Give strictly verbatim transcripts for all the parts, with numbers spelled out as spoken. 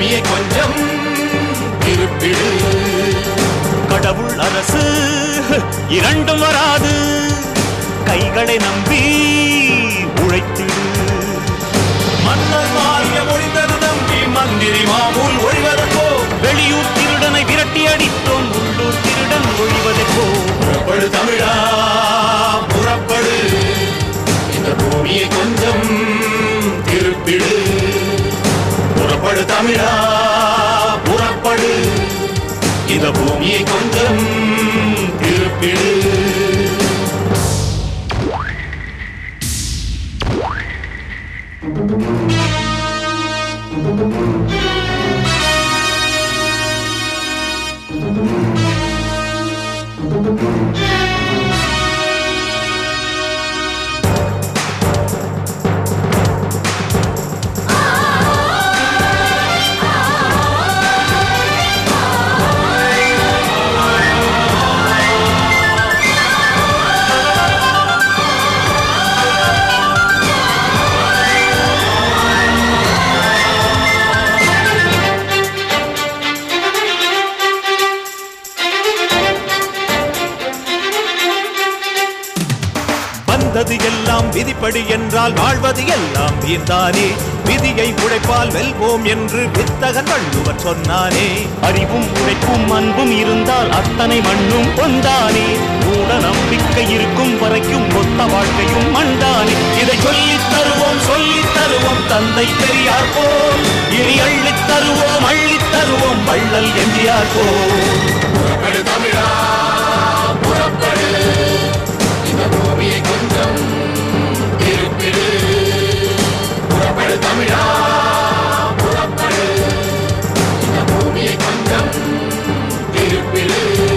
பூமியை கொஞ்சம் திருப்பிடு. கடவுள் அரசு இரண்டும் வராது, கைகளை நம்பி உழைத்திடு. மன்னர் மாறிய முடிந்தது நம்பி மந்திரி மாமூல் ஒழிவதற்கோ, வெளியூர் திருடனை விரட்டி அடித்தோம் உள்ளூர் திருடன் ஒழிவதற்கோ. புறப்படு தமிழா புறப்படு, இந்த பூமியை கொஞ்சம் திருப்பிடு. புறப்படு தமிழா புறப்படு, இந்த பூமியை கொஞ்சம் திருப்பிடு. வந்தது எல்லாம் விதிப்படி என்றால் வாழ்வது எல்லாம் வீர்தானே. விதியை உழைப்பால் வெல்வோம் என்று வித்தகன் வள்ளுவர் சொன்னானே. அறிவும் உழைப்பும் அன்பும் இருந்தால் அத்தனை மண்ணும் பொந்தானே. மூட நம்பிக்கை இருக்கும் வரைக்கும் மொத்த வாழ்க்கையும் மண்டானே. இதை சொல்லித் தருவோம் சொல்லித் தருவோம் தந்தை பெரியார் போல், இனி அள்ளித் தருவோம் அள்ளித் தருவோம் வள்ளல் எம்ஜிஆர் போல். புறப்படு தமிழா புறப்படு, இந்த பூமியை கொஞ்சம் திருப்பிடு. புறப்படு தமிழா புறப்படு, இந்த பூமியை கொஞ்சம் திருப்பிடு.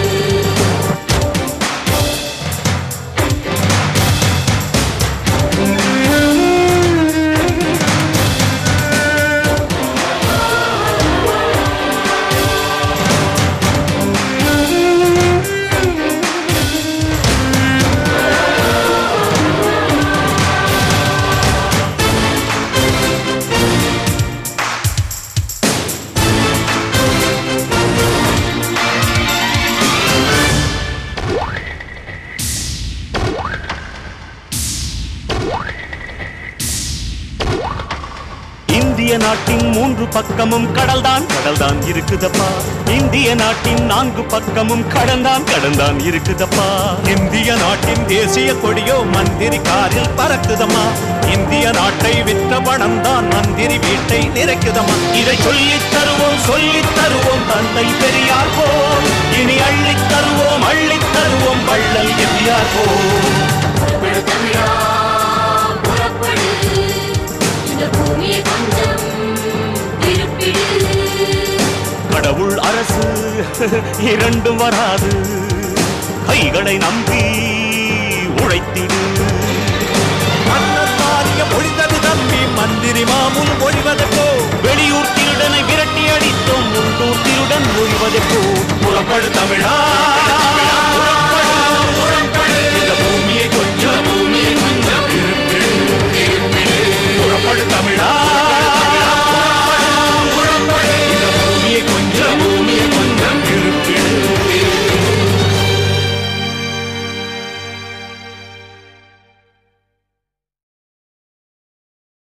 இந்திய நாட்டின் மூன்று பக்கமும் கடல்தான் கடல்தான் இருக்குதப்பா. இந்திய நாட்டின் நான்கு பக்கமும் கடல்தான் கடல்தான் இருக்குதப்பா. இந்திய நாட்டின் தேசிய கொடியோ மந்திரி காரில் பறக்குதம்மா. இந்திய நாட்டை விற்ற பணம் தான் மந்திரி வீட்டை நிறைக்குதம்மா. இதை சொல்லித் தருவோம் சொல்லித் தருவோம் தந்தை பெரியார் போல், இனி அள்ளித் தருவோம் அள்ளித் தருவோம் வள்ளல் எம்ஜிஆர் போல். புறப்படு தமிழா புறப்படு, இந்த பூமியை கொஞ்சம் திருப்பிடு. கடவுள் அரசு இரண்டும் வராது, கைகளை நம்பி உழைத்திடு. மன்னர் மாறிய முடிந்தது நம்பி மந்திரி மாமூல் ஒழிவதற்கோ, வெளியூர் திருடனை விரட்டி அடித்தோம் உள்ளூர் திருடன் ஒழிவதற்கோ. புறப்படு தமிழா